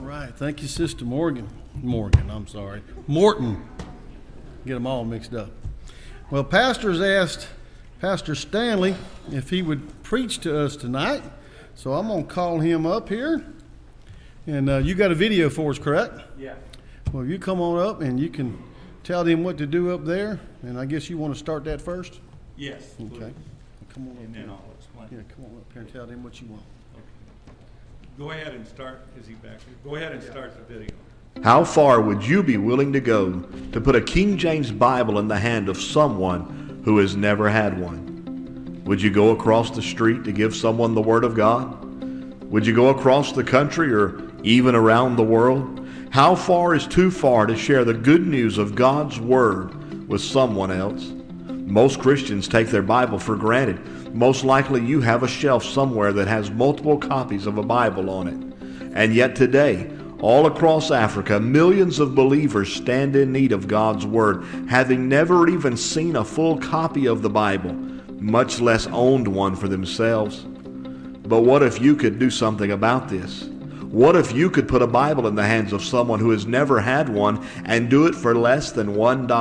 right. Thank you, Sister Morgan. Morton. Get them all mixed up. Well, Pastor's asked Pastor Stanley if he would preach to us tonight. So I'm going to call him up here. And you got a video for us, correct? Yeah. Well, you come on up and you can tell them what to do up there. And I guess you want to start that first? Yes. Okay. Please. Come on up And here. then I'll explain. Yeah, come on up here and tell them what you want. Go ahead and start. Is he back here? Go ahead and start the video. How far would you be willing to go to put a King James Bible in the hand of someone who has never had one? Would you go across the street to give someone the Word of God? Would you go across the country or even around the world? How far is too far to share the good news of God's Word with someone else? Most Christians take their Bible for granted. Most likely you have a shelf somewhere that has multiple copies of a Bible on it. And yet today, all across Africa, millions of believers stand in need of God's Word, having never even seen a full copy of the Bible, much less owned one for themselves. But what if you could do something about this? What if you could put a Bible in the hands of someone who has never had one and do it for less than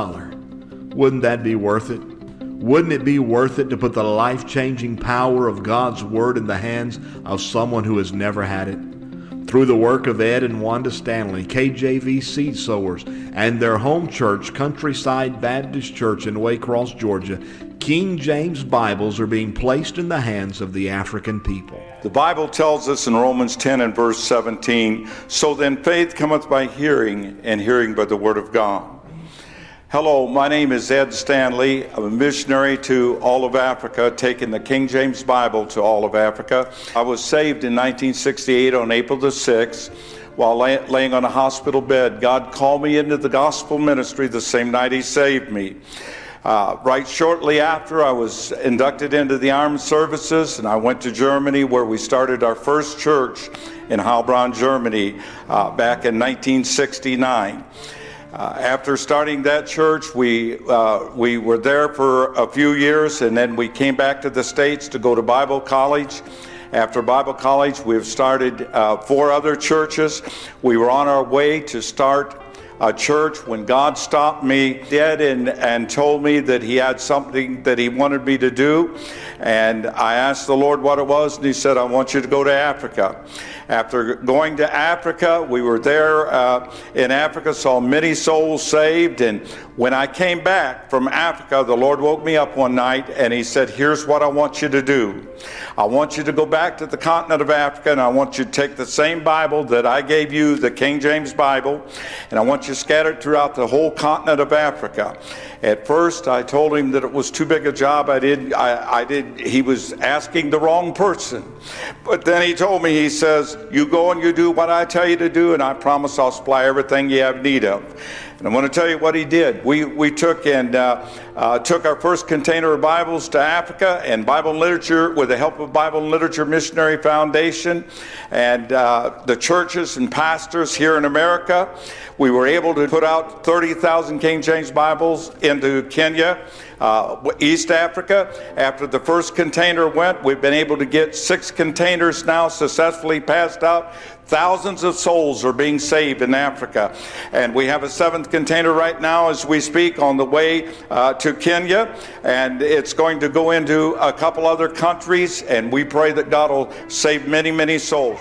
$1? Wouldn't that be worth it? Wouldn't it be worth it to put the life-changing power of God's Word in the hands of someone who has never had it? Through the work of Ed and Wanda Stanley, KJV Seed Sowers, and their home church, Countryside Baptist Church in Waycross, Georgia, King James Bibles are being placed in the hands of the African people. The Bible tells us in Romans 10 and verse 17, "So then faith cometh by hearing, and hearing by the word of God." Hello, my name is Ed Stanley. I'm a missionary to all of Africa, taking the King James Bible to all of Africa. I was saved in 1968 on April the 6th while laying on a hospital bed. God called me into the gospel ministry the same night He saved me. Right shortly after, I was inducted into the armed services, and I went to Germany where we started our first church in Heilbronn, Germany, back in 1969. After starting that church, we were there for a few years, and then we came back to the States to go to Bible college. After Bible college, we've started 4 other churches. We were on our way to start a church when God stopped me dead and told me that He had something that He wanted me to do. And I asked the Lord what it was, and He said, "I want you to go to Africa." After going to Africa, we were there in Africa, saw many souls saved. And when I came back from Africa, the Lord woke me up one night and He said, "Here's what I want you to do. I want you to go back to the continent of Africa, and I want you to take the same Bible that I gave you, the King James Bible, and I want you to scatter it throughout the whole continent of Africa." At first, I told him that it was too big a job. He was asking the wrong person. But then he told me, he says, "You go and you do what I tell you to do, and I promise I'll supply everything you have need of." And I want to tell you what he did. We took our first container of Bibles to Africa and Bible and Literature with the help of Bible and Literature Missionary Foundation and the churches and pastors here in America. We were able to put out 30,000 King James Bibles into Kenya, East Africa. After the first container went, we've been able to get 6 containers now successfully passed out. Thousands of souls are being saved in Africa. And we have a 7th container right now as we speak on the way to Kenya. And it's going to go into a couple other countries. And we pray that God will save many, many souls.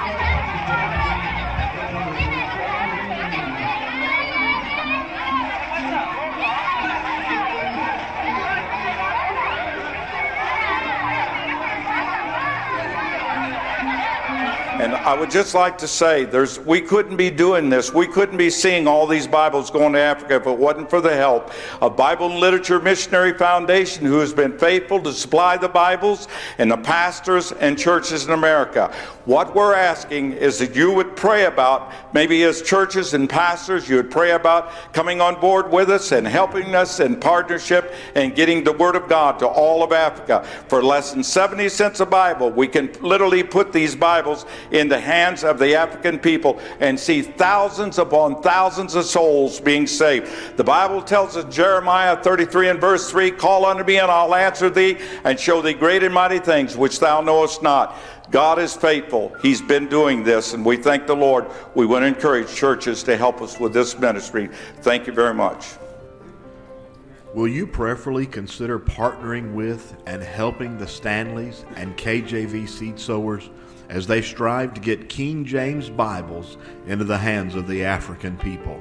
And I would just like to say, we couldn't be doing this. We couldn't be seeing all these Bibles going to Africa if it wasn't for the help of Bible and Literature Missionary Foundation, who has been faithful to supply the Bibles, and the pastors and churches in America. What we're asking is that you would pray about, maybe as churches and pastors, you would pray about coming on board with us and helping us in partnership and getting the Word of God to all of Africa. For less than 70 cents a Bible, we can literally put these Bibles in the hands of the African people and see thousands upon thousands of souls being saved. The Bible tells us, Jeremiah 33 and verse 3, "Call unto me, and I'll answer thee, and show thee great and mighty things which thou knowest not." God is faithful. He's been doing this, and we thank the Lord. We want to encourage churches to help us with this ministry. Thank you very much. Will you prayerfully consider partnering with and helping the Stanleys and KJV seed sowers as they strive to get King James Bibles into the hands of the African people?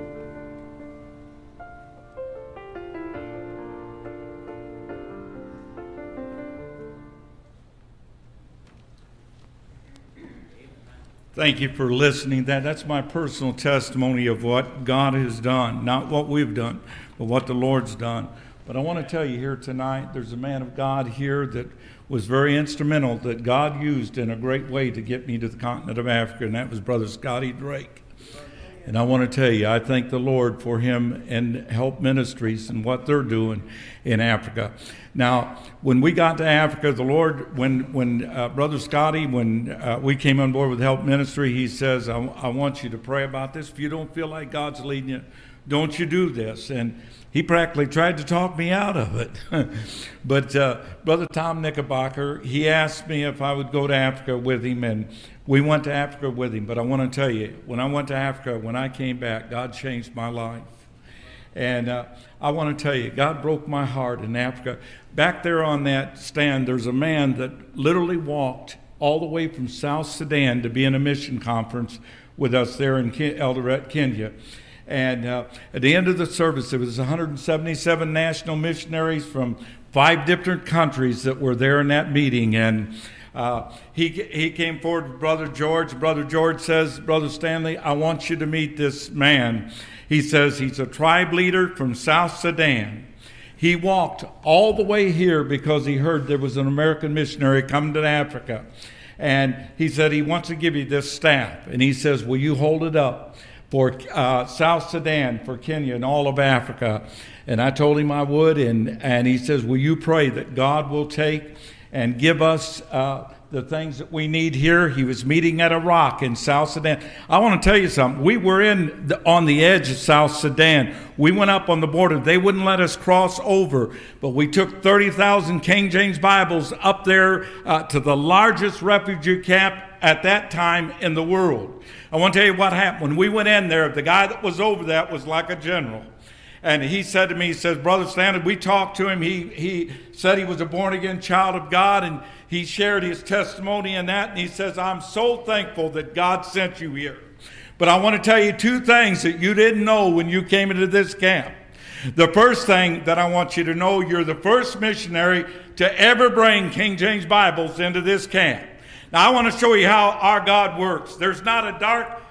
Thank you for listening. That's my personal testimony of what God has done, not what we've done, but what the Lord's done. But I want to tell you here tonight, there's a man of God here that was very instrumental, that God used in a great way to get me to the continent of Africa, and that was Brother Scotty Drake. And I want to tell you, I thank the Lord for him and Help Ministries and what they're doing in Africa. Now, when we got to Africa, the Lord, when Brother Scotty, when we came on board with Help Ministry, he says, I want you to pray about this. If you don't feel like God's leading you, don't you do this. And he practically tried to talk me out of it. But Brother Tom Knickerbocker, he asked me if I would go to Africa with him, and we went to Africa with him. But I want to tell you, when I went to Africa, when I came back, God changed my life. And I want to tell you, God broke my heart in Africa. Back there on that stand, there's a man that literally walked all the way from South Sudan to be in a mission conference with us there in Eldoret, Kenya. And at the end of the service, there was 177 national missionaries from 5 different countries that were there in that meeting. And he came forward with Brother George. Brother George says, Brother Stanley, I want you to meet this man. He says he's a tribe leader from South Sudan. He walked all the way here because he heard there was an American missionary coming to Africa. And he said he wants to give you this staff. And he says, will you hold it up for South Sudan, for Kenya, and all of Africa? And I told him I would. And he says, will you pray that God will take and give us the things that we need here? He was meeting at a rock in South Sudan. I want to tell you something. We were on the edge of South Sudan. We went up on the border. They wouldn't let us cross over, but we took 30,000 King James Bibles up there to the largest refugee camp at that time in the world. I want to tell you what happened. When we went in there, the guy that was over that was like a general. And he said to me, he says, Brother Stanley, we talked to him. He said he was a born-again child of God, and he shared his testimony in that. And he says, I'm so thankful that God sent you here. But I want to tell you 2 things that you didn't know when you came into this camp. The first thing that I want you to know, you're the first missionary to ever bring King James Bibles into this camp. Now, I want to show you how our God works. There's not a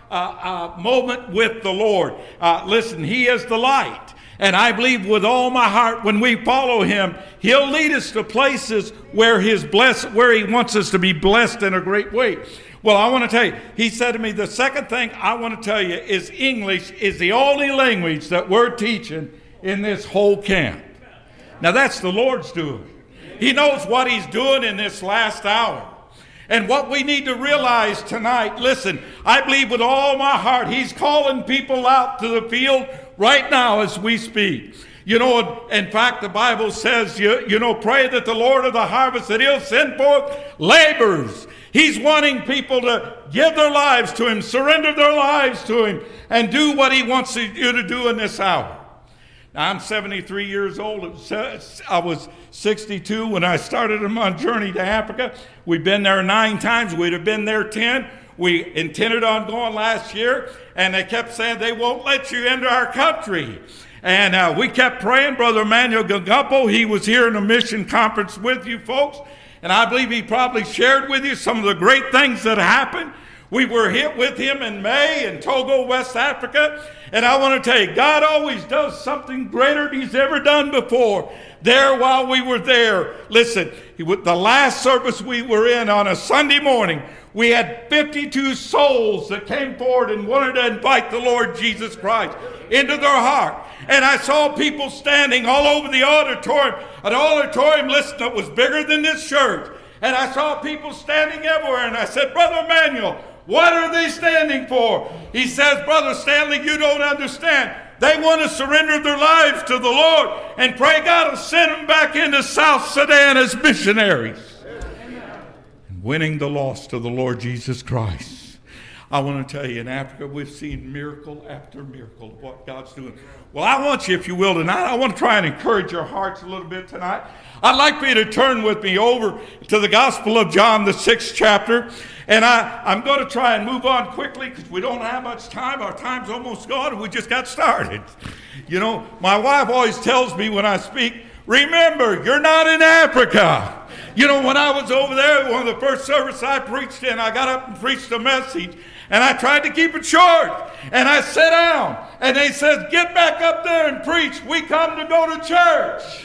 dark moment with the Lord. Listen, He is the light. And I believe with all my heart, when we follow Him, He'll lead us to places where He wants us to be blessed in a great way. Well, I want to tell you, he said to me, the second thing I want to tell you is English is the only language that we're teaching in this whole camp. Now, that's the Lord's doing. He knows what He's doing in this last hour. And what we need to realize tonight, listen, I believe with all my heart, He's calling people out to the field right now as we speak. You know, in fact, the Bible says, pray that the Lord of the harvest, that He'll send forth laborers. He's wanting people to give their lives to Him, surrender their lives to Him, and do what He wants you to do in this hour. Now, I'm 73 years old. I was 62 when I started on my journey to Africa. We've been there 9 times. We'd have been there 10. We intended on going last year, and they kept saying they won't let you into our country. And we kept praying. Brother Emmanuel Gagumpo, he was here in a mission conference with you folks, and I believe he probably shared with you some of the great things that happened. We were hit with him in May in Togo, West Africa. And I want to tell you, God always does something greater than He's ever done before. There while we were there, listen, the last service we were in on a Sunday morning, we had 52 souls that came forward and wanted to invite the Lord Jesus Christ into their heart. And I saw people standing all over the auditorium, an auditorium, listen, that was bigger than this church. And I saw people standing everywhere, and I said, Brother Emmanuel, what are they standing for? He says, Brother Stanley, you don't understand. They want to surrender their lives to the Lord and pray God will send them back into South Sudan as missionaries. winning the lost to the Lord Jesus Christ. I want to tell you, in Africa, we've seen miracle after miracle of what God's doing. Well, I want you, if you will, tonight, I want to try and encourage your hearts a little bit tonight. I'd like for you to turn with me over to the Gospel of John, the 6th chapter. And I'm going to try and move on quickly because we don't have much time. Our time's almost gone and we just got started. You know, my wife always tells me when I speak, remember, you're not in Africa. You know, when I was over there, one of the first services I preached in, I got up and preached a message. And I tried to keep it short. And I sat down. And they said, get back up there and preach. We come to go to church.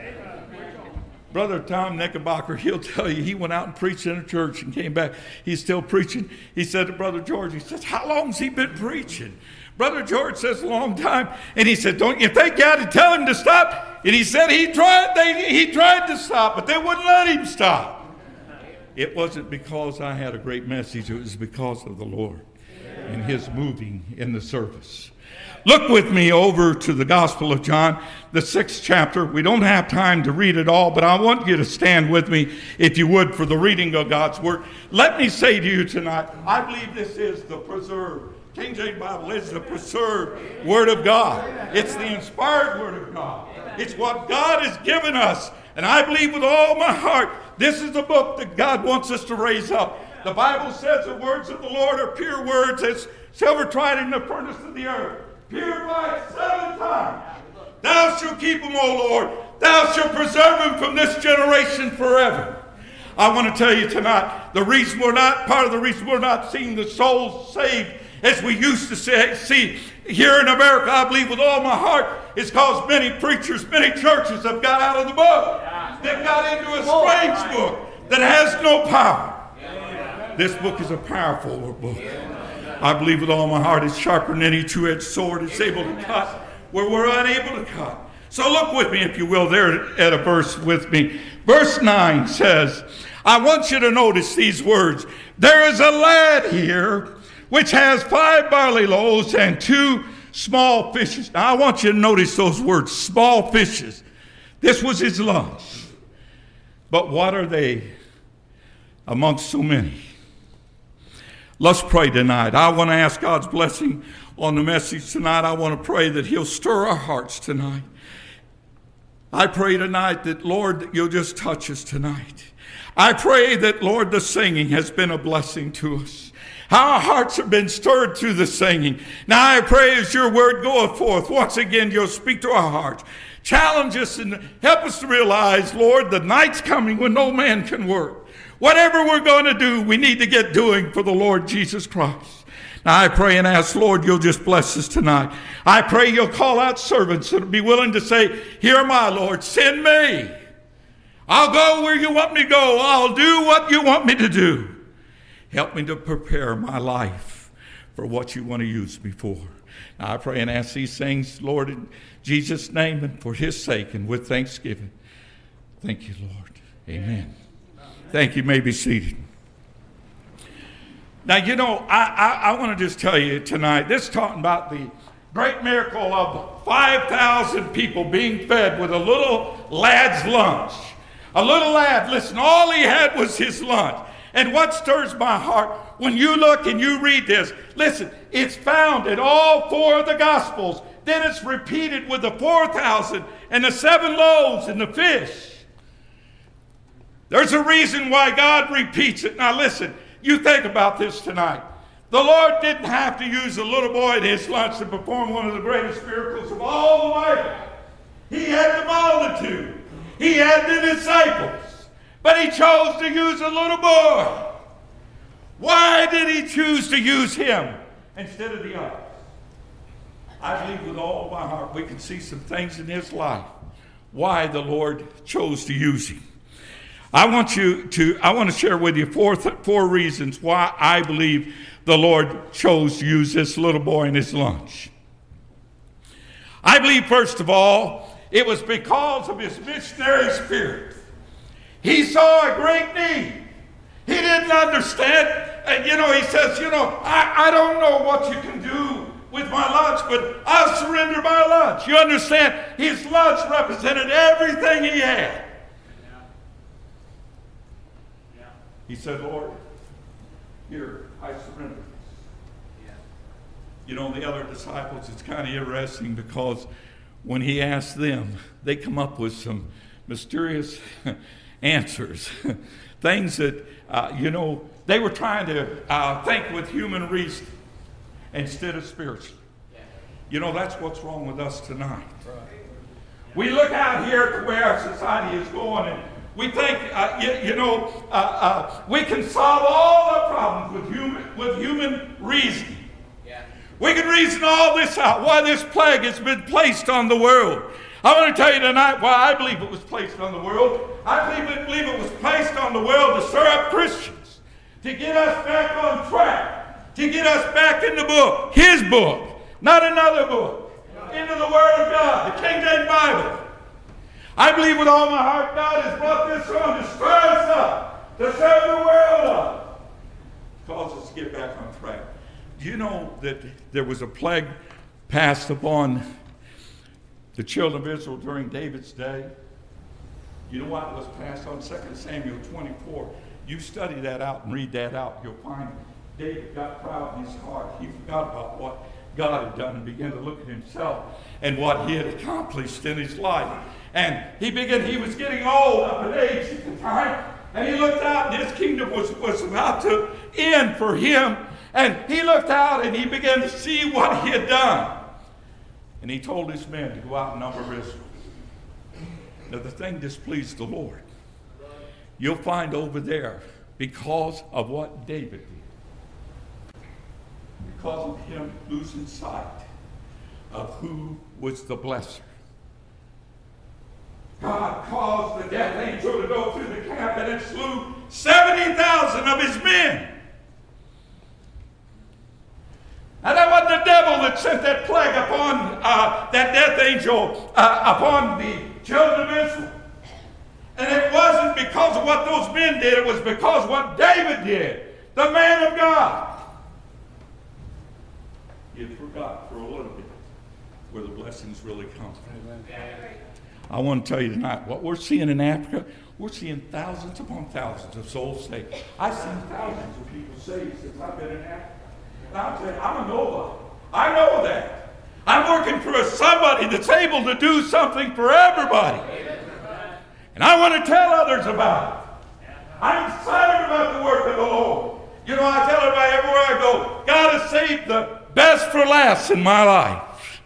Brother Tom Knickerbocker, he'll tell you, he went out and preached in a church and came back. He's still preaching. He said to Brother George, he says, how long has he been preaching? Brother George says, a long time. And he said, don't you think you had to tell him to stop? And he said he tried to stop, but they wouldn't let him stop. It wasn't because I had a great message. It was because of the Lord and his moving in the service. Look with me over to the Gospel of John, the 6th chapter. We don't have time to read it all, but I want you to stand with me, if you would, for the reading of God's Word. Let me say to you tonight, I believe this is the preserved. King James Bible is the preserved Word of God. It's the inspired Word of God. It's what God has given us. And I believe with all my heart, this is the book that God wants us to raise up. The Bible says the words of the Lord are pure words as silver tried in the furnace of the earth. Purified 7 times. Thou shalt keep them, O Lord. Thou shalt preserve them from this generation forever. I want to tell you tonight, part of the reason we're not seeing the souls saved as we used to see here in America, I believe with all my heart, is because many preachers, many churches have got out of the book. They've got into a strange book that has no power. This book is a powerful book. I believe with all my heart it's sharper than any two-edged sword. It's able to cut where we're unable to cut. So look with me, if you will, there at a verse with me. Verse 9 says, I want you to notice these words. There is a lad here which has 5 barley loaves and 2 small fishes. Now, I want you to notice those words, small fishes. This was his lunch. But what are they amongst so many? Let's pray tonight. I want to ask God's blessing on the message tonight. I want to pray that he'll stir our hearts tonight. I pray tonight that, Lord, that you'll just touch us tonight. I pray that, Lord, the singing has been a blessing to us. Our hearts have been stirred through the singing. Now I pray as your word goeth forth, once again you'll speak to our hearts. Challenge us and help us to realize, Lord, the night's coming when no man can work. Whatever we're going to do, we need to get doing for the Lord Jesus Christ. Now I pray and ask, Lord, you'll just bless us tonight. I pray you'll call out servants that will be willing to say, here am I, Lord, send me. I'll go where you want me to go. I'll do what you want me to do. Help me to prepare my life for what you want to use me for. Now I pray and ask these things, Lord, in Jesus' name and for his sake and with thanksgiving. Thank you, Lord. Amen. Thank you. You may be seated. Now, you know, I want to just tell you tonight, this is talking about the great miracle of 5,000 people being fed with a little lad's lunch. A little lad, listen, all he had was his lunch. And what stirs my heart, when you look and you read this, listen, it's found in all 4 of the Gospels. Then it's repeated with the 4,000 and the 7 loaves and the fish. There's a reason why God repeats it. Now listen, you think about this tonight. The Lord didn't have to use a little boy and his lunch to perform one of the greatest miracles of all the Bible. He had the multitude. He had the disciples. But he chose to use a little boy. Why did he choose to use him instead of the others? I believe with all my heart we can see some things in his life why the Lord chose to use him. I want to share with you four reasons why I believe the Lord chose to use this little boy and his lunch. I believe, first of all, it was because of his missionary spirit. He saw a great need. He didn't understand. And, he says, I don't know what you can do with my lunch, but I'll surrender my lunch. You understand? His lunch represented everything he had. He said, Lord, here, I surrender. You know, the other disciples, it's kind of interesting because when he asked them, they come up with some mysterious answers. Things that, they were trying to think with human reason instead of spiritual. You know, that's what's wrong with us tonight. We look out here to where our society is going, and we think, we can solve all our problems with human reasoning. We can reason all this out, why this plague has been placed on the world. I want to tell you tonight why I believe it was placed on the world. I believe it was placed on the world to stir up Christians, to get us back on track, to get us back in the book, his book, not another book, into the Word of God, the King James Bible. I believe with all my heart God has brought this on to stir us up, to stir the world up, cause us to get back on track. Do you know that there was a plague passed upon the children of Israel during David's day? You know what was passed on? 2 Samuel 24. You study that out and read that out. You'll find David got proud in his heart. He forgot about what God had done and began to look at himself and what he had accomplished in his life. And he was getting old, up in age at the time, and he looked out and his kingdom was about to end for him. And he looked out and he began to see what he had done. And he told his men to go out and number Israel. Now the thing displeased the Lord. You'll find over there, because of what David did, because of him losing sight of who was the blesser, God caused the death angel to go through the camp and it slew 70,000 of his men. And that wasn't the devil that sent that plague upon that death angel upon the children of Israel. And it wasn't because of what those men did, it was because of what David did, the man of God. He had forgotten for a little bit where the blessings really come from. I want to tell you tonight, what we're seeing in Africa, we're seeing thousands upon thousands of souls saved. I've seen thousands of people saved since I've been in Africa. And I'm saying, I'm a nobody. I know that. I'm working for somebody that's able to do something for everybody. And I want to tell others about it. I'm excited about the work of the Lord. You know, I tell everybody everywhere I go, God has saved the best for last in my life.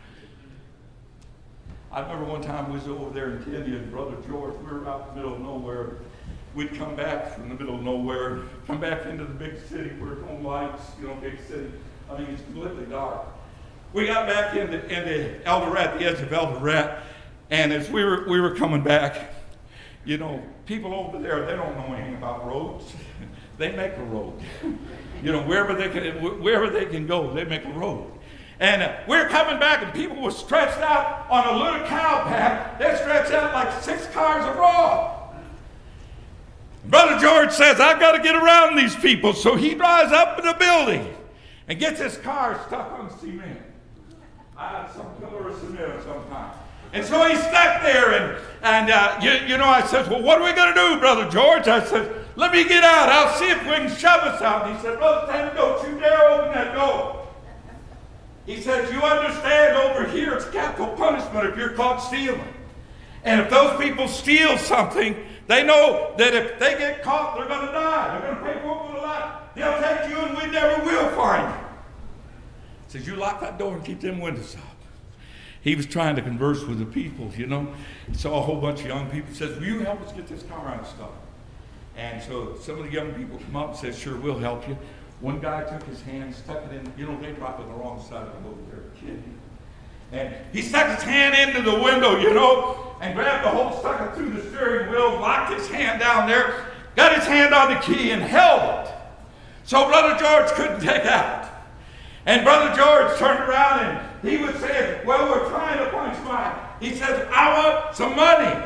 I remember one time we was over there in Kenya, and Brother George, we were out in the middle of nowhere. We'd come back from the middle of nowhere, come back into the big city where there's no lights, big city. I mean, it's completely dark. We got back into Eldoret, the edge of Eldoret, and as we were coming back, people over there, they don't know anything about roads. They make a road. Wherever they can go, they make a road. And we're coming back, and people were stretched out on a little cow path. They're stretched out like 6 cars of raw. Brother George says, I've got to get around these people. So he drives up in the building and gets his car stuck on cement. Some pillar of cement sometime. And so he's stuck there, and I said, well, what are we going to do, Brother George? I said, let me get out. I'll see if we can shove us out. And he said, Brother Tanner, don't you dare open that door. He says, you understand, over here it's capital punishment if you're caught stealing. And if those people steal something, they know that if they get caught, they're going to die. They're going to pay for it with a lot. They'll take you and we never will find you. He says, you lock that door and keep them windows up. He was trying to converse with the people, He saw a whole bunch of young people. He says, will you help us get this car unstuck? And so some of the young people come up and said, sure, we'll help you. One guy took his hand, stuck it in, they drive on the wrong side of the road there, kidding. And he stuck his hand into the window, and grabbed the hole, stuck it through the steering wheel, locked his hand down there, got his hand on the key and held it. So Brother George couldn't take out. And Brother George turned around and he was saying, well, we're trying to punch mine. He says, I want some money.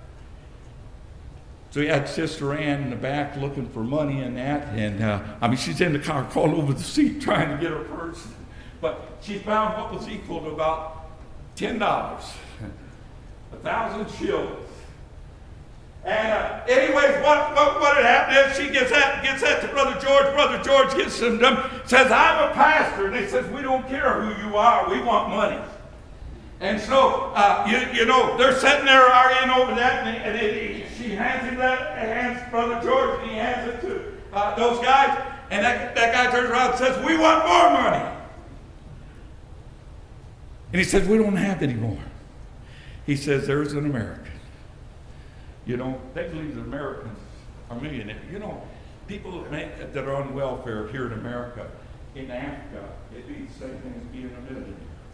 So he had Sister Ann in the back looking for money in that. And she's in the car, crawled over the seat trying to get her purse. But she found what was equal to about $10, 1,000 shillings. And anyways, what had happened is she gets that to Brother George. Brother George gets them, says, I'm a pastor. And he says, we don't care who you are. We want money. And so, they're sitting there arguing over that, and she hands Brother George, and he hands it to those guys, and that guy turns around and says, we want more money. And he says, we don't have any more. He says, there's an American. They believe that Americans are millionaires. People that are on welfare here in America, in Africa, it'd be the same thing as being a millionaire.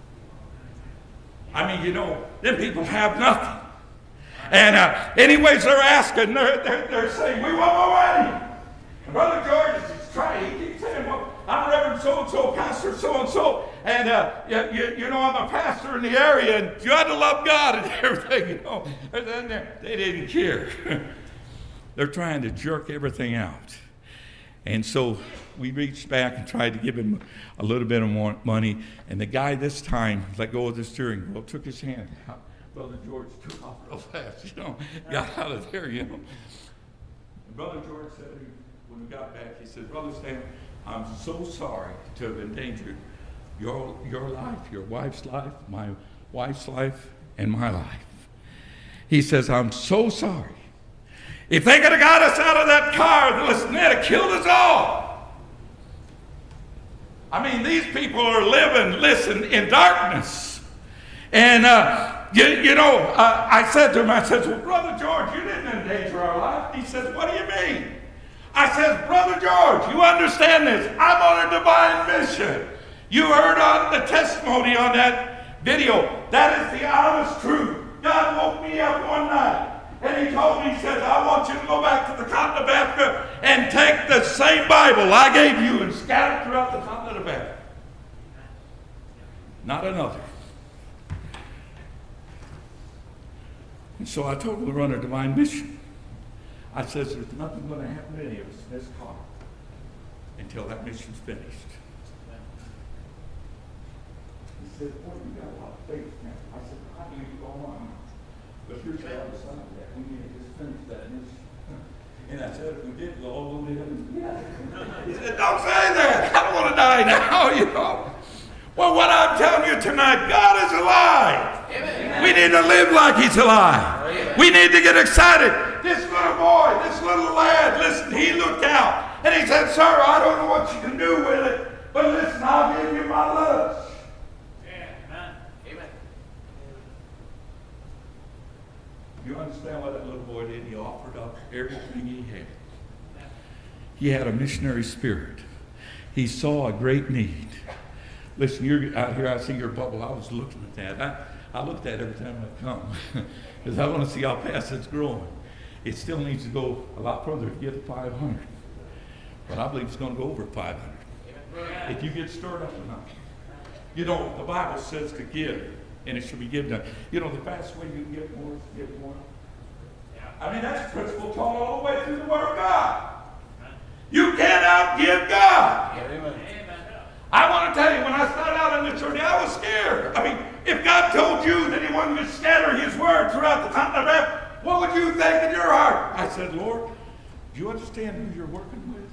I mean, them people have nothing. And anyways, they're asking, they're saying, we want more money. And Brother George is trying, he keeps saying, well, I'm Reverend so-and-so, Pastor so-and-so, and I'm a pastor in the area, and you ought to love God and everything, And they didn't care. They're trying to jerk everything out. And so we reached back and tried to give him a little bit of more money. And the guy this time let go of the steering wheel, took his hand out. Brother George took off real fast, got out of there, And Brother George said, when we got back, he said, Brother Stan, I'm so sorry to have endangered your life, your wife's life, my wife's life, and my life. He says, I'm so sorry. If they could have got us out of that car, listen, they'd have killed us all. I mean, these people are living, in darkness. And, I said to him, well, Brother George, you didn't endanger our life. He says, what do you mean? I said, Brother George, you understand this. I'm on a divine mission. You heard on the testimony on that video. That is the honest truth. God woke me up one night. And he told me, he says, I want you to go back to the continent of Africa and take the same Bible I gave you and scatter it throughout the continent of Africa. Not another. And so I told him to run a divine mission. I says, there's nothing going to happen to any of us in this car until that mission's finished. He said, boy, you got a lot of faith now. I said, I believe you go on. But here's the other side of that. We need to just finish that mission. And I said, if we did, we'll all go to heaven. He said, don't say that. I don't want to die now, Well, what I'm telling you tonight, God is alive. Amen. We need to live like He's alive. Amen. We need to get excited. This little boy, this little lad, listen, he looked out. And he said, sir, I don't know what you can do with it, but listen, I'll give you my lunch. Amen. Amen. You understand what that little boy did? He offered up everything he had. He had a missionary spirit. He saw a great need. Listen, you're out here, I see your bubble. I was looking at that. I look at that every time I come because I want to see how fast it's growing. It still needs to go a lot further to get to 500. But I believe it's going to go over 500. If you get stirred up enough. The Bible says to give, and it should be given. The fastest way you can get more is to give more. I mean, that's a principle taught all the way through the Word of God. You can't outgive God. Amen. I want to tell you, when I started out in the church, I was scared. I mean, if God told you that He wanted to scatter His Word throughout the continent of Africa, what would you think in your heart? I said, Lord, do you understand who you're working with?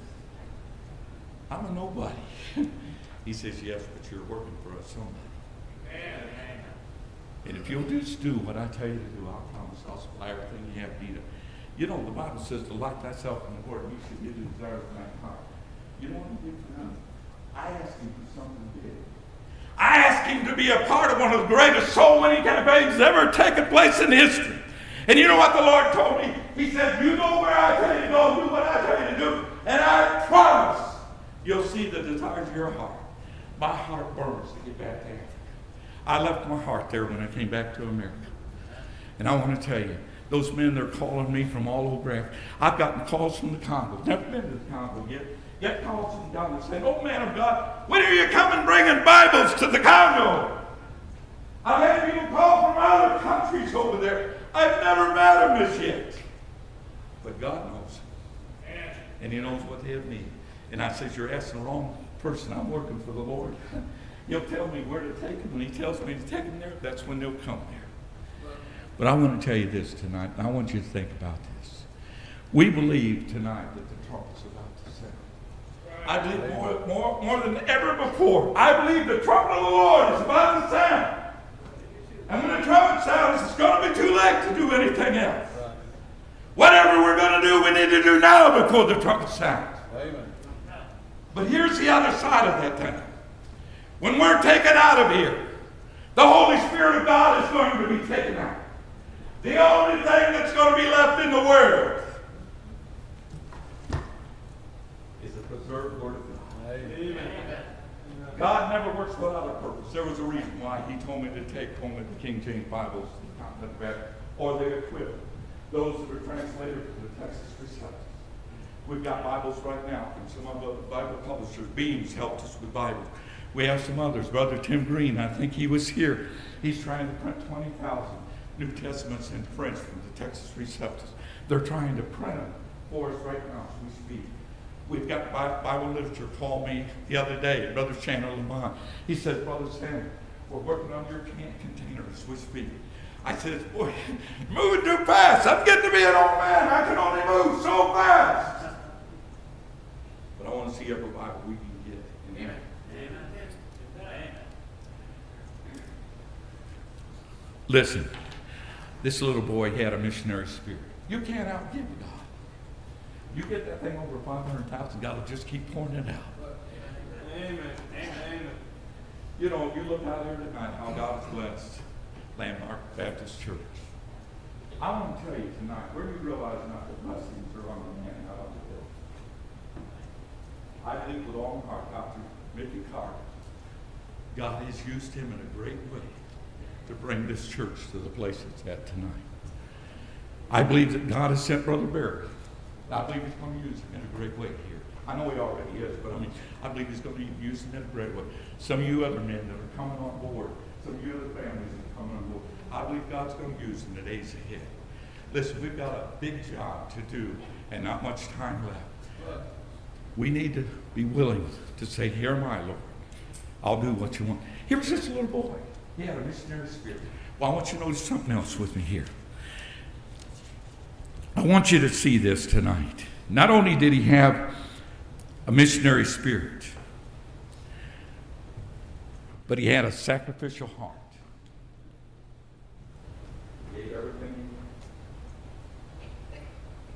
I'm a nobody. He says, yes, but you're working for a somebody. And if you'll just do what I tell you to do, I'll promise I'll supply everything you have need of. The Bible says, delight thyself in the Word, you should give the desires of thy heart. You don't want to give for nothing. I asked him for something big. I asked him to be a part of one of the greatest soul winning campaigns ever taken place in history. And you know what the Lord told me? He said, you go where I tell you to go, do what I tell you to do, and I promise you'll see the desires of your heart. My heart burns to get back to Africa. I left my heart there when I came back to America. And I want to tell you, those men, they're calling me from all over Africa. I've gotten calls from the Congo. Never been to the Congo yet. Yet calls from down and saying, oh man of God, when are you coming bringing Bibles to the Congo? I've had people call from other countries over there. I've never met them as yet. But God knows. And He knows what they have need. And I says, you're asking the wrong person. I'm working for the Lord. He'll tell me where to take them. When He tells me to take them there, that's when they'll come there. But I want to tell you this tonight, and I want you to think about this. We believe tonight that the trumpet's about to sound. I believe more than ever before. I believe the trumpet of the Lord is about to sound. And when the trumpet sounds, it's going to be too late to do anything else. Whatever we're going to do, we need to do now before the trumpet sounds. Amen. But here's the other side of that thing. When we're taken out of here, the Holy Spirit of God is going to be taken out. The only thing that's going to be left in the world is the preserved Word of God. Amen. God never works without a purpose. There was a reason why He told me to take home the King James Bibles, the Continental Baptist, or the equivalent, those that are translated from the Texas Receptors. We've got Bibles right now from some of the Bible publishers. Beams helped us with Bibles. We have some others. Brother Tim Green, I think he was here. He's trying to print 20,000 New Testaments in French from the Texas Receptors. They're trying to print them for us right now as we speak. We've got Bible literature called me the other day, Brother Chandler Lamont. He said, Brother Sam, we're working on your can container as we speak. I said, boy, moving too fast. I'm getting to be an old man. I can only move so fast. But I want to see every Bible we can get. Amen. Amen. Listen, this little boy had a missionary spirit. You can't outgive God. You get that thing over 500,000, God will just keep pouring it out. Amen. Amen. You know, you look out here tonight how God has blessed Landmark Baptist Church. I want to tell you tonight, where do you realize not the blessings are on the man out on the hill? I believe with all my heart, Dr. Mickey Carter, God has used him in a great way to bring this church to the place it's at tonight. I believe that God has sent Brother Barry. I believe He's going to use him in a great way here. I know He already is, but I believe He's going to use him in a great way. Some of you other men that are coming on board, some of you other families that are coming on board, I believe God's going to use them in the days ahead. Listen, we've got a big job to do and not much time left. We need to be willing to say, here am I, Lord. I'll do what you want. Here was this little boy. He had a missionary spirit. Well, I want you to notice something else with me here. I want you to see this tonight. Not only did he have a missionary spirit, but he had a sacrificial heart. He gave everything he had.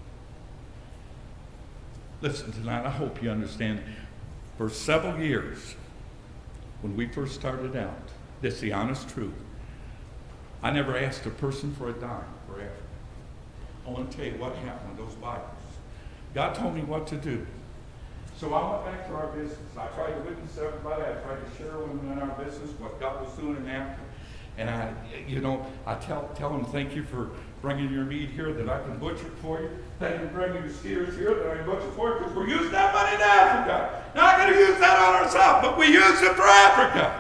Listen tonight, I hope you understand. For several years, when we first started out, this is the honest truth, I never asked a person for a dime for Africa. I want to tell you what happened with those Bibles. God told me what to do. So I went back to our business. I tried to witness to everybody. I tried to share with them in our business what God was doing in Africa. And I tell them, thank you for bringing your meat here that I can butcher for you. Thank you for bringing your steers here that I can butcher for you because we're using that money in Africa. Not going to use that on ourselves, but we use it for Africa.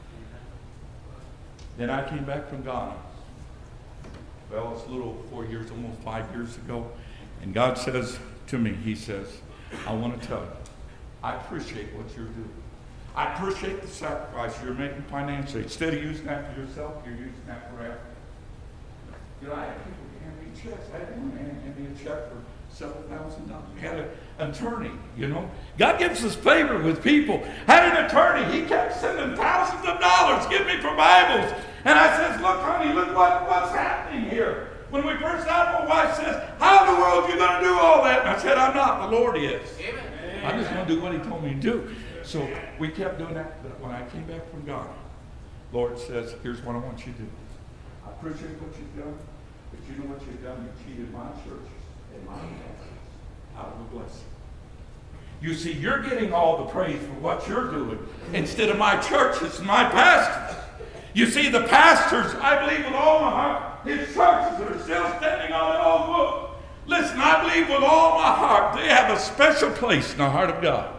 Then I came back from Ghana. Well, it's a little over 4 years, almost 5 years ago. And God says to me, He says, I want to tell you, I appreciate what you're doing. I appreciate the sacrifice you're making financially. Instead of using that for yourself, you're using that for Africa. You know, I had people hand me checks. I had one man hand me a check for several $1,000. I had an attorney, you know. God gives us favor with people. I had an attorney. He kept sending thousands of dollars, give me for Bibles. And I says, look, honey, look what's happening here. When we first got, my wife says, how in the world are you going to do all that? And I said, I'm not. The Lord is. Amen. I'm just going to do what He told me to do. So we kept doing that. But when I came back from God, Lord says, here's what I want you to do. I appreciate what you've done, but you know what you've done? You cheated my churches and my pastors out of a blessing. You see, you're getting all the praise for what you're doing instead of my churches and my pastors. You see, the pastors, I believe with all my heart, his churches that are still standing on the old book. Listen, I believe with all my heart they have a special place in the heart of God.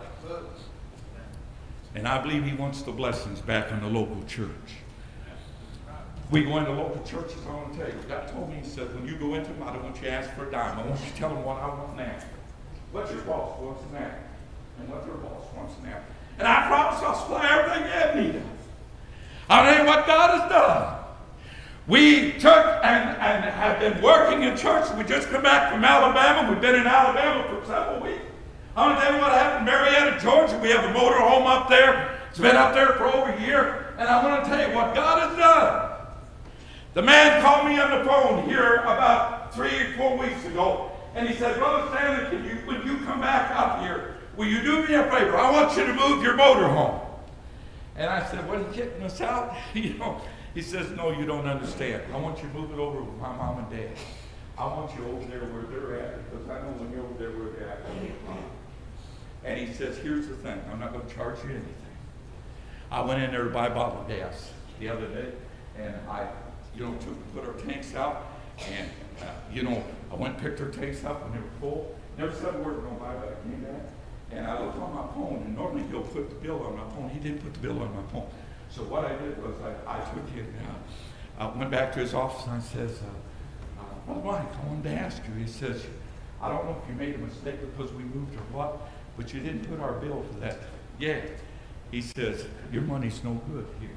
And I believe He wants the blessings back on the local church. We go into local churches, I want to tell you, God told me, He said, when you go into them, I don't want you to ask for a dime. I want you to tell them what I want now. What your boss wants now. And what their boss wants now. And I promise I'll supply everything you have need of. I'll tell you what God has done. We took and have been working in church. We just come back from Alabama. We've been in Alabama for several weeks. I want to tell you what happened in Marietta, Georgia. We have a motor home up there. It's been up there for over a year. And I want to tell you what God has done. The man called me on the phone here about 3 or 4 weeks ago. And he said, Brother Stanley, when you come back up here, will you do me a favor? I want you to move your motor home. And I said, what, are you kicking us out? He says, no, you don't understand. I want you to move it over with my mom and dad. I want you over there where they're at, because I know when you're over there where they're at. And he says, here's the thing. I'm not going to charge you anything. I went in there to buy a bottle of gas the other day, and I put our tanks out, and, I went and picked our tanks up when they were full. Never said a word to nobody, but I came back, and I looked on my phone, and normally he'll put the bill on my phone. He didn't put the bill on my phone. So what I did was I took it, I went back to his office, and I says, Brother Mike, I wanted to ask you. He says, I don't know if you made a mistake because we moved or what, but you didn't put our bill for that. Yeah. He says, your money's no good here.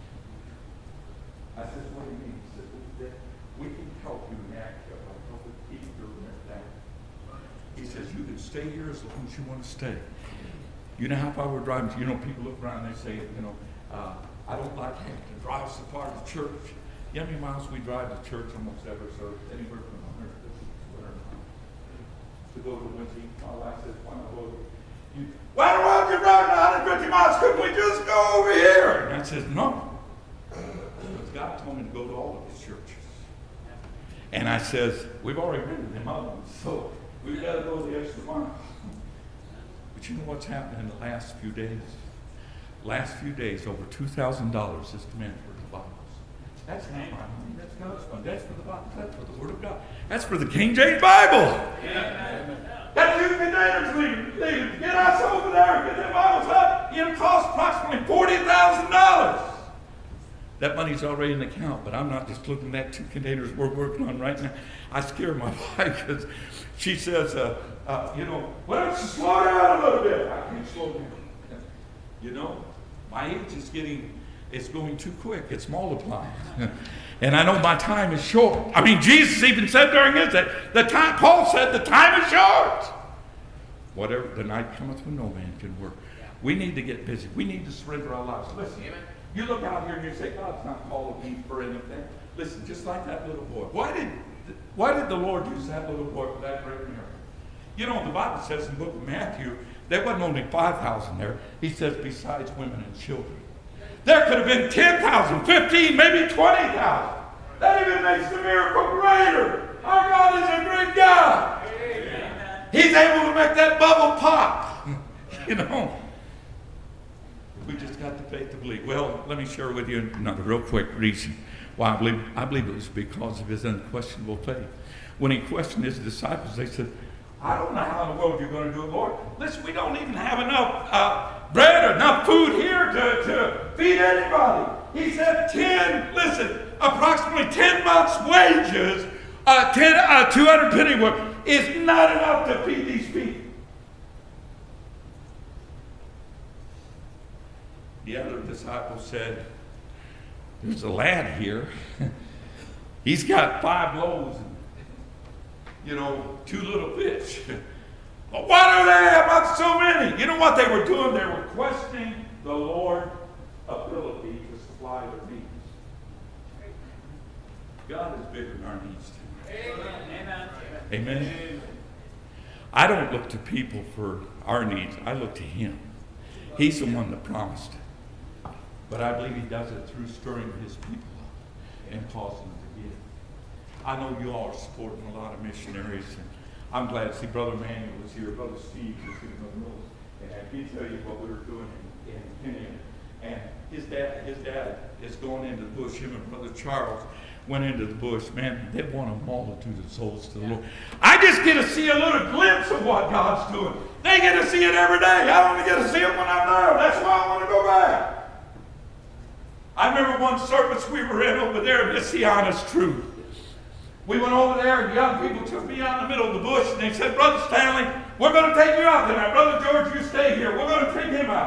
I said, what do you mean? He said, we can help you in Africa by helping keep your rent down. He says, you can stay here as long as you want to stay. You know how far we're driving? People look around and they say, I don't like having to drive so far to church. You know how many miles we drive to church almost every service? Anywhere from 150 to 200 miles. To go to Wincy. My wife says, why not go to why don't you drive 150 miles? Couldn't we just go over here? And I said, no. Because God told me to go to all of his churches. And I says, we've already rented them other ones, so we've got to go the extra mile. But you know what's happened in the last few days? Last few days, over $2,000 has come in for the Bibles. That's not my money. That's God's money. That's for the Bible. That's for the Word of God. That's for the King James Bible. Amen. That 2 containers leaving. Get us over there. Get them Bibles up. It'll cost approximately $40,000. That money's already in the account, but I'm not just looking at 2 containers we're working on right now. I scare my wife because she says, why don't you slow down a little bit? I can't slow down. My age is going too quick. It's multiplying. And I know my time is short. I mean, Jesus even said during his day, Paul said the time is short. Whatever, the night cometh when no man can work. We need to get busy. We need to surrender our lives. Listen, you look out here and you say, God's not calling me for anything. Listen, just like that little boy. Why did the Lord use that little boy for that great miracle? The Bible says in the book of Matthew, there wasn't only 5,000 there. He says, besides women and children. There could have been 10,000, 15, maybe 20,000. That even makes the miracle greater. Our God is a great God. Amen. He's able to make that bubble pop. We just got the faith to believe. Well, let me share with you another real quick reason why I believe it was because of his unquestionable faith. When he questioned his disciples, they said, I don't know how in the world you're going to do it, Lord. Listen, we don't even have enough bread or enough food here to feed anybody. He said approximately 10 months' wages, 200 penny worth, is not enough to feed these people. The other disciple said, there's a lad here. He's got 5 loaves and 2 little fish. But why do they have about so many? You know what they were doing? They were questioning the Lord's ability to supply their needs. God is bigger than our needs too. Amen. Amen. I don't look to people for our needs. I look to him. He's the one that promised it. But I believe he does it through stirring his people up and causing them to give. I know you all are supporting a lot of missionaries, and I'm glad to see Brother Manuel was here, Brother Steve was here, and I can tell you what we were doing in Kenya. And his dad is going into the bush. Him and Brother Charles went into the bush. Man, they won a multitude of souls to the Lord. I just get to see a little glimpse of what God's doing. They get to see it every day. I only get to see it when I'm there. That's why I want to go back. I remember one service we were in over there, It's the Honest Truth. We went over there, and young people took me out in the middle of the bush, and they said, Brother Stanley, we're going to take you out tonight. Brother George, you stay here. We're going to take him out.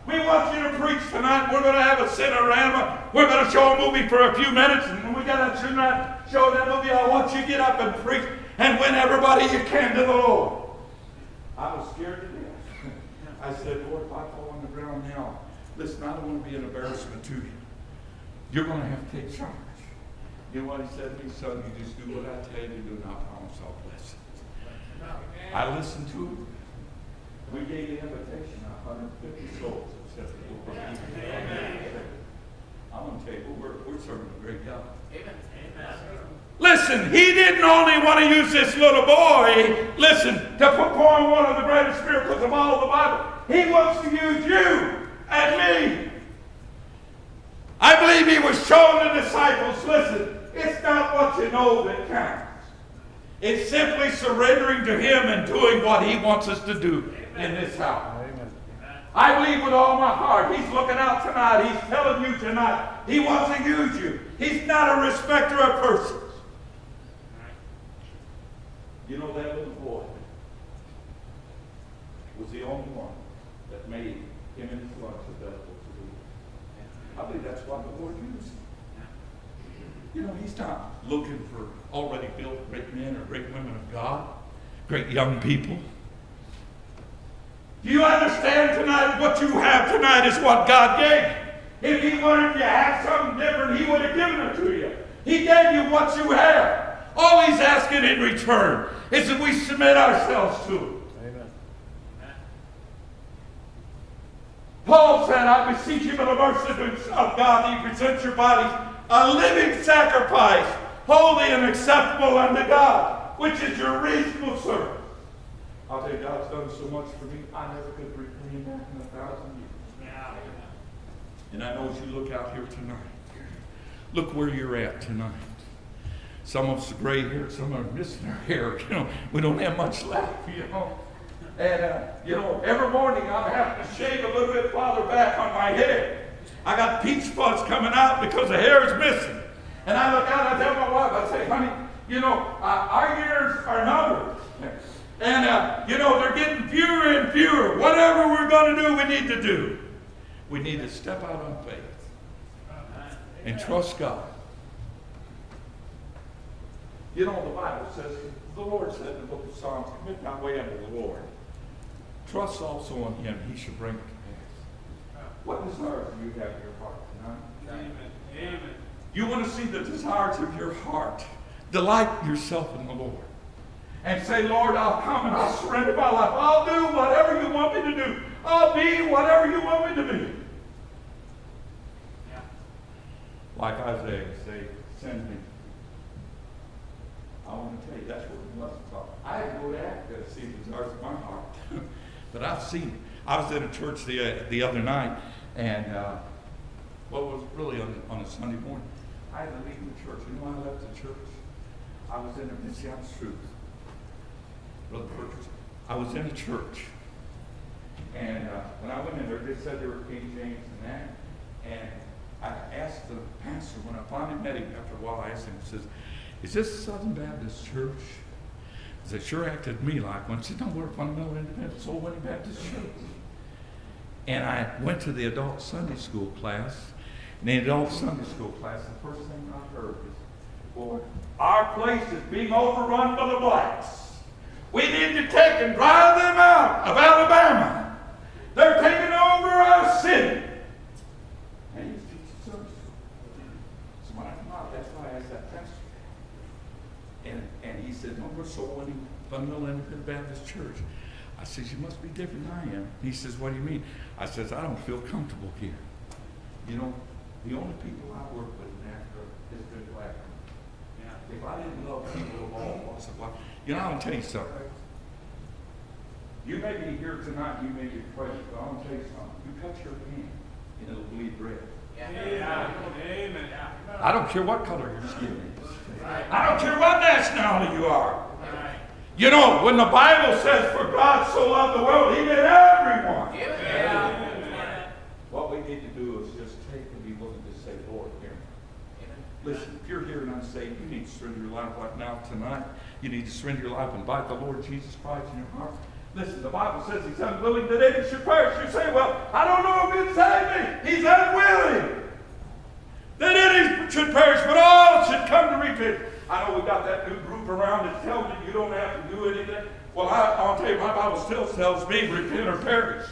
We want you to preach tonight. We're going to have a cinerama. We're going to show a movie for a few minutes. And when we got to show that movie, I want you to get up and preach and win everybody you can to the Lord. I was scared to death. I said, Lord, if I fall on the ground now, listen, I don't want to be an embarrassment to you. You're going to have to take charge. You know what he said to me? Son, you just do what I tell you to do, and I promise I'll bless it. I listened to him. We gave the invitation, 150 souls. Amen. I'm going to tell you, we're serving a great God. Amen. Listen, he didn't only want to use this little boy, listen, to perform one of the greatest miracles of all the Bible. He wants to use you and me. I believe he was showing the disciples, listen, it's not what you know that counts. It's simply surrendering to him and doing what he wants us to do in this house. Amen. I believe with all my heart, he's looking out tonight. He's telling you tonight, he wants to use you. He's not a respecter of persons. You know, that little boy was the only one that made him and his lunch available to do. I believe that's what the Lord used. You know, he's not looking for already built great men or great women of God, great young people. Do you understand tonight what you have tonight is what God gave? If he wanted you to have something different, he would have given it to you. He gave you what you have. All he's asking in return is that we submit ourselves to him. Amen. Paul said, I beseech you by the mercy of God, that you present your bodies a living sacrifice, holy and acceptable unto God, which is your reasonable service. I'll tell you, God's done so much for me, I never could repay him back in 1,000 years. And I know as you look out here tonight, look where you're at tonight. Some of us are gray hair, some are missing our hair. You know, we don't have much left, you know. And, you know, every morning I'm having to shave a little bit farther back on my head. I got peach fuzz coming out because the hair is missing. And I look out and I tell my wife, I say, honey, you know, our years are numbered. And, you know, they're getting fewer and fewer. Whatever we're going to do, we need to do. We need to step out on faith and trust God. You know, the Bible says, the Lord said in the book of Psalms, commit thy way unto the Lord. Trust also on him, he shall bring it to pass. What desires do you have in your heart tonight? Amen. Amen. You want to see the desires of your heart. Delight yourself in the Lord. And say, Lord, I'll come and I'll surrender my life. I'll do whatever you want me to do. I'll be whatever you want me to be. Yeah. Like Isaiah say, send me. I want to tell you, that's what we must talk. I had to go to Africa to see the desires of my heart. But I've seen it. I was in a church the other night, and what was really on a Sunday morning, I had to leave the church. You know why I left the church? I was in a Messianic truth. Brother Perkins, I was in a church, and when I went in there, they said they were King James and that, and I asked the pastor, when I finally met him after a while, I asked him, he says, is this Southern Baptist Church? He said, sure acted to me like one. He said, no, we're a fundamental independent soul winning Baptist church. And I went to the adult Sunday school class, and in the adult Sunday school class, the first thing I heard is, Lord, our place is being overrun by the blacks. We need to take and drive them out of Alabama. They're taking over our city. And he's teaching Sunday school. So when I come out, that's why I asked that pastor. And he said, no, we're soul winning fundamental independent Baptist church. I said, you must be different than I am. He says, what do you mean? I says, I don't feel comfortable here. You know, the only people I work with in Africa is good black men. Yeah. If I didn't love people of all walks of life, you know, I'll tell you something. You may be here tonight, you may be depressed, but I'll tell you something. You cut your hand, and it'll bleed red. Yeah. Amen. I don't care what color your skin is. I don't care what nationality you are. You know, when the Bible says, for God so loved the world, he did everyone. Yeah. What we need to do is just take and be willing to say, Lord, hear me. Listen, if you're here and unsaved, you need to surrender your life right now tonight. You need to surrender your life and invite the Lord Jesus Christ in your heart. Listen, the Bible says he's unwilling that any should perish. You say, well, I don't know if he'd save me. He's unwilling that any should perish, but all should come to repentance. I know we got that new group around that tells you don't have to do anything. Well, I'll tell you, my Bible still tells me repent or perish.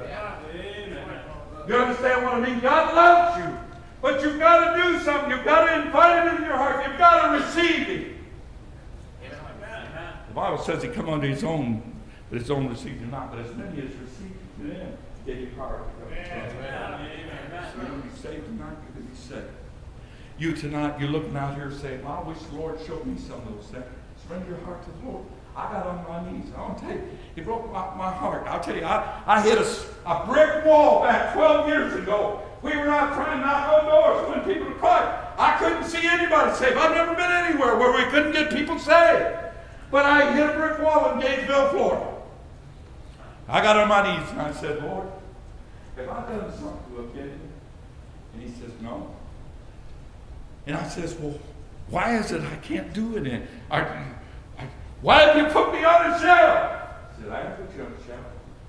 You understand what I mean? God loves you, but you've got to do something. You've got to invite him into your heart. You've got to receive him. The Bible says he come unto his own, but his own received him not. But as many as received him, did he pardon. You're going to be saved tonight. You're going to be saved. You tonight, you're looking out here saying, well, I wish the Lord showed me some of those things. Surrender your heart to the Lord. I got on my knees. I'll tell you, he broke my heart. I'll tell you, I hit a brick wall back 12 years ago. We were out trying to knock on doors when people would cry. I couldn't see anybody saved. I've never been anywhere where we couldn't get people saved. But I hit a brick wall in Gainesville, Florida. I got on my knees and I said, Lord, have I done something to offend you? And he says, no. And I says, well, why is it I can't do it? Why have you put me on a shelf? He said, I didn't put you on a shelf.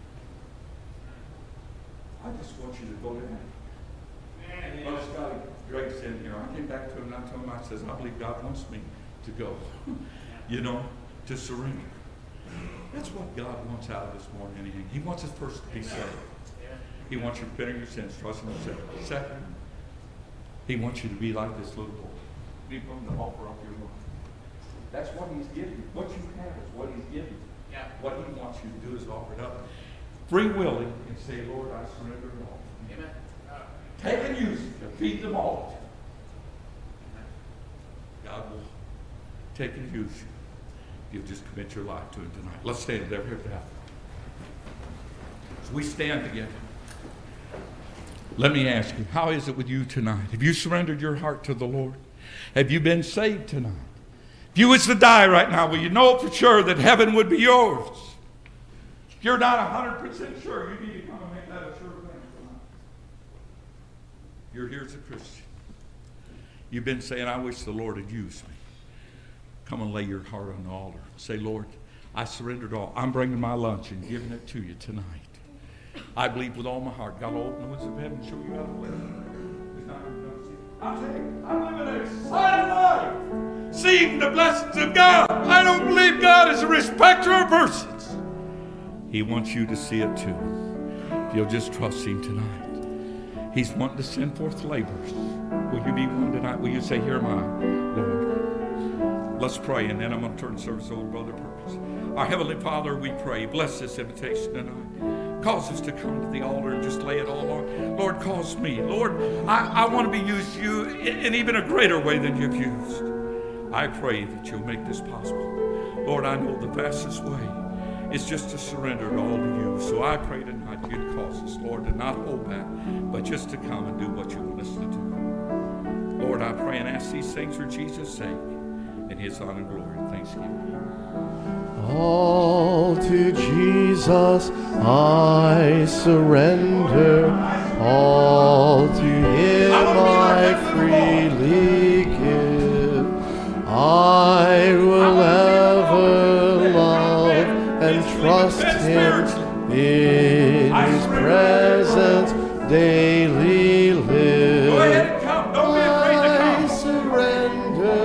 I just want you to go to heaven. Brother Scotty Drake's in here. I came back to him and I told him, I says, I believe God wants me to go. To surrender. That's what God wants out of us more than anything. He wants us first to be saved. He wants you to repent of your sins, trust in himself. Second, he wants you to be like this little boy. Be willing to offer up your life. That's what he's giving you. What you have is what he's giving you. Yeah. What he wants you to do is offer it up. Free willing and say, Lord, I surrender it all. Amen. Take and use it to feed them all. God will take and use you. You'll just commit your life to him tonight. Let's stand there here now. As we stand together, let me ask you, how is it with you tonight? Have you surrendered your heart to the Lord? Have you been saved tonight? If you was to die right now, will you know for sure that heaven would be yours? If you're not 100% sure, you need to come and make that a sure thing tonight. You're here as a Christian. You've been saying, I wish the Lord had used me. Come and lay your heart on the altar. Say, Lord, I surrendered all. I'm bringing my lunch and giving it to you tonight. I believe with all my heart God will open the windows of heaven and show you how to live. I'll tell you, I'm living an exciting life, seeing the blessings of God. I don't believe God is a respecter of persons. He wants you to see it too. If you'll just trust him tonight. He's wanting to send forth laborers. Will you be one tonight? Will you say, here am I, Lord? Let's pray, and then I'm going to turn the service over to Brother Perkins. Our Heavenly Father, we pray, bless this invitation tonight. Cause us to come to the altar and just lay it all on. Lord, cause me. Lord, I want to be used to you in even a greater way than you've used. I pray that you'll make this possible. Lord, I know the fastest way is just to surrender it all to you. So I pray tonight you'd cause us, Lord, to not hold back, but just to come and do what you want us to do. Lord, I pray and ask these things for Jesus' sake. In his honor and glory and thanksgiving. All to Jesus I surrender. All to him I freely give. I will ever love and trust him in his presence daily live. Go ahead and come. Don't be afraid to come. I surrender.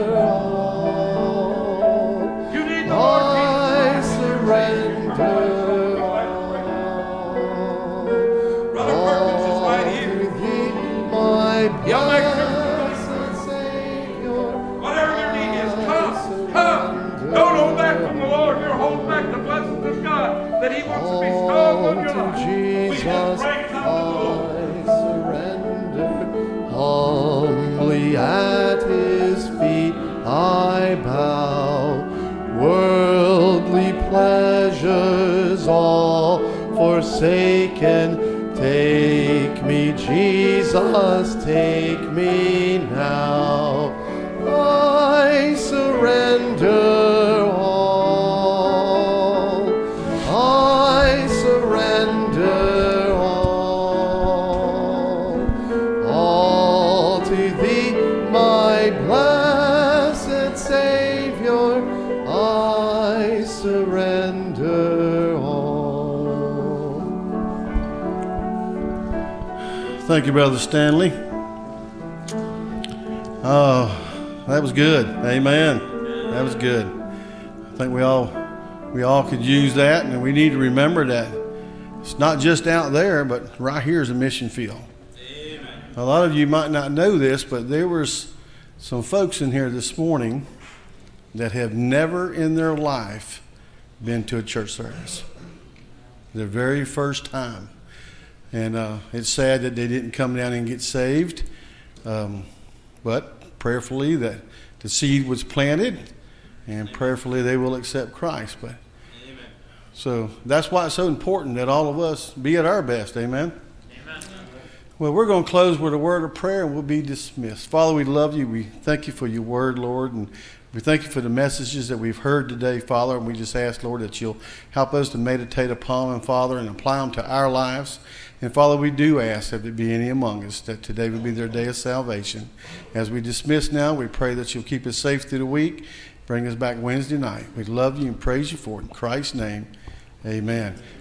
Whatever your need is, come. Don't hold back from the Lord. You're holding back the blessings of God that he wants to bestow upon your life. We just pray, come to the Lord. Humbly at his feet I bow. Worldly pleasures all forsaken. Take me, Jesus, take me now. I surrender all. I surrender all. All to thee, my blessed Savior, I surrender all. Thank you, Brother Stanley. Oh, that was good. Amen. That was good. I think we all could use that, and we need to remember that it's not just out there, but right here is a mission field. Amen. A lot of you might not know this, but there was some folks in here this morning that have never in their life been to a church service. Their very first time. And it's sad that they didn't come down and get saved. But prayerfully that the seed was planted, and prayerfully they will accept Christ. But amen. So that's why it's so important that all of us be at our best. Amen? Amen. Well, we're going to close with a word of prayer and we'll be dismissed. Father, we love you. We thank you for your word, Lord, and we thank you for the messages that we've heard today, Father, and we just ask, Lord, that you'll help us to meditate upon them, Father, and apply them to our lives. And, Father, we do ask that there be any among us that today would be their day of salvation. As we dismiss now, we pray that you'll keep us safe through the week, bring us back Wednesday night. We love you and praise you for it. In Christ's name, amen.